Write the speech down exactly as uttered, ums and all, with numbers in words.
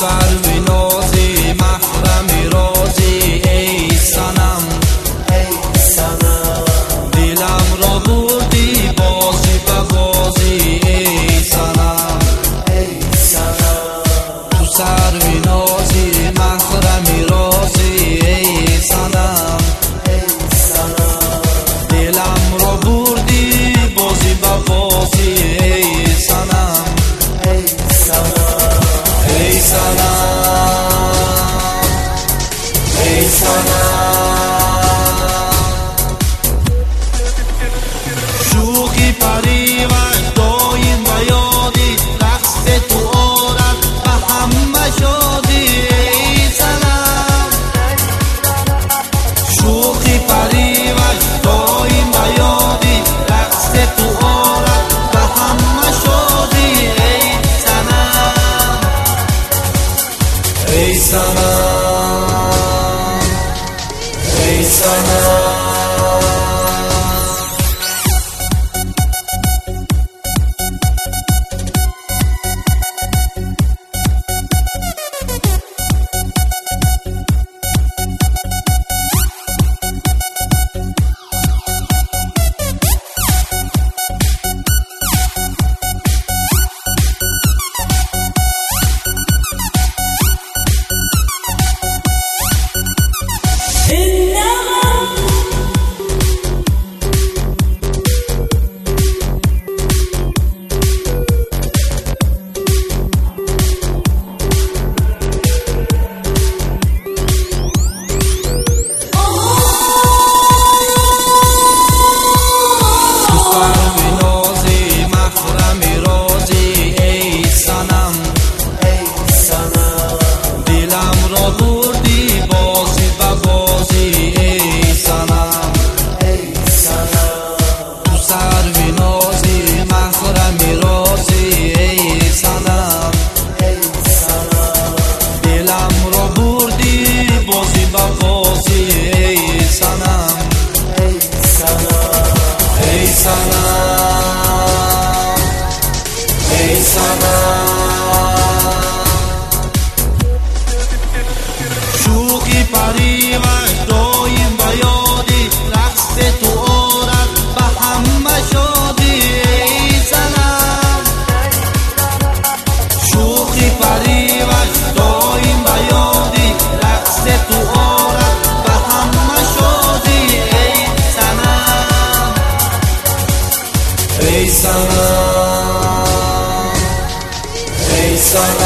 سروی نازی محرم رازی ای صنم ای صنم دلم را بردی بازی به بازی ای صنم ای صنم تو سروی نازی محرم رازی ای صنم ای صنم دلم را بردی بازی به بازی ای صنم ای صنم ای صنم ای صنم شوخی پریوش دایم و یادی رقص تو آرد و همه شادی ای صنم شوخی پریوش دایم و یادی رقص تو آرد و همه شادی ای صنم ای صنم ای صنم شوخی پریوش دایم و یادی رقص تو آرد و همه شادی ای صنم شوخی پریوش دایم و یادی رقص تو آرد و همه شادی ای صنم ای صنم ای صنم